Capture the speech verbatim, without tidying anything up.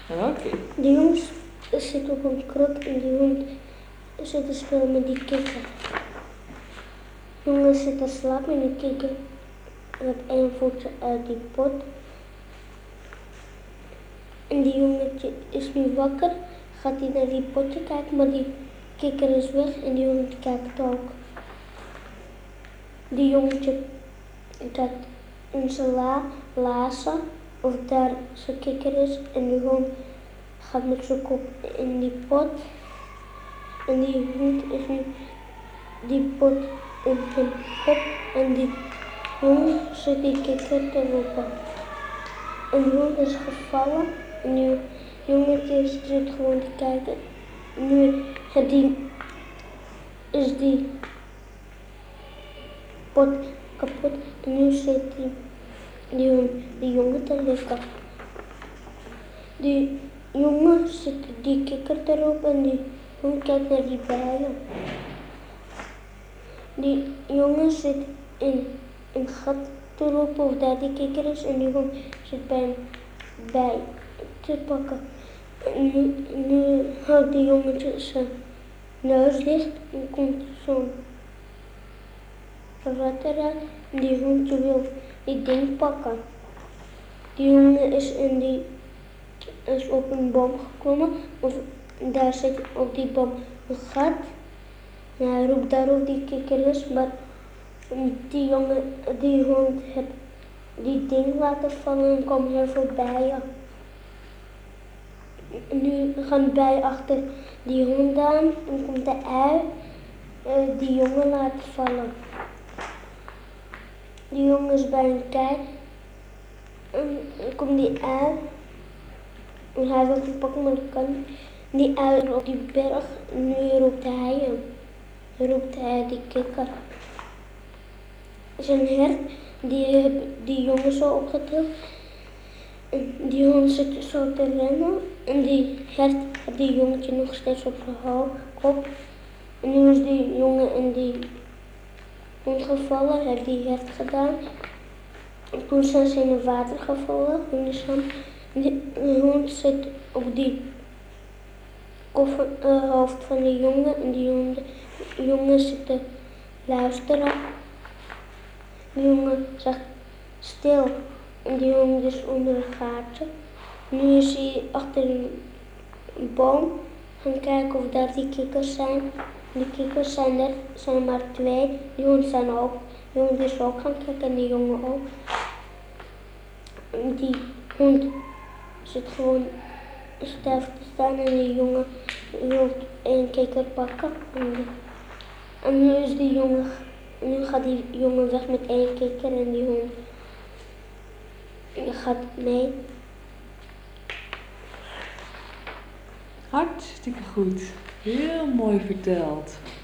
Oké. Okay. De jongen zit op een krot en die hond zit te spelen met die kikker. De jongen zit te slapen en die kikker met één voetje uit die pot. En die jongetje is nu wakker, gaat hij naar die potje kijken, maar die kikker is weg en die hond kijkt ook. Die jongetje kijkt in zijn la, laarzen of daar zijn kikker is en die hond gaat met zijn kop in die pot. En die hond is nu die pot in zijn kop en die jongen zit die kikker te roepen. En de hond is gevallen en die jongetje zit gewoon te kijken. Nu het die, is die pot kapot en nu zit die, die, die jongen te likken. Die jongen zit die kikker te roepen en die hond kijkt naar die bijen. Die jongen zit in een gat te roepen of daar die kikker is en die hond zit bij een bij te pakken. En nu, nu houdt die jongetje zijn neus dicht en komt zo'n rat eruit en die hondje wil die ding pakken. Die jongen is, in die, is op een boom geklommen, of daar zit op die boom een gat. En hij roept daarop die kikker is, maar die jongen, die hond heeft die ding laten vallen en komen heel veel bijen. Nu gaan de bijen achter die hond aan en komt de ui uh, die jongen laten vallen. Die jongen is bij een kei en dan komt die ui en hij wil hem pakken, maar dat kan niet. Die ui is op die berg en nu roept hij hem. Roept hij die kikker. Zijn hert, die heeft die jongen zo opgetild. En die hond zit zo te rennen. En die hert heeft die jongetje nog steeds op zijn kop. En nu is die jongen in die hond gevallen, heeft die hert gedaan. En toen zijn ze in het water gevallen, in de zand. En die, de hond zit op die koffer, uh, hoofd van die jongen. En die jongen, die jongen zit te luisteren. De jongen zegt stil en die hond is onder een gaatje. Nu is hij achter een boom gaan kijken of daar die kikkers zijn. Die kikkers zijn er, zijn er maar twee. Die hond zijn ook. Die hond is ook gaan kijken en die jongen ook. En die hond zit gewoon stijf te staan en die jongen wil een kikker pakken. En, en nu is die jongen. Nu gaat die jongen weg met één kikker en die hond gaat mee. Hartstikke goed. Heel mooi verteld.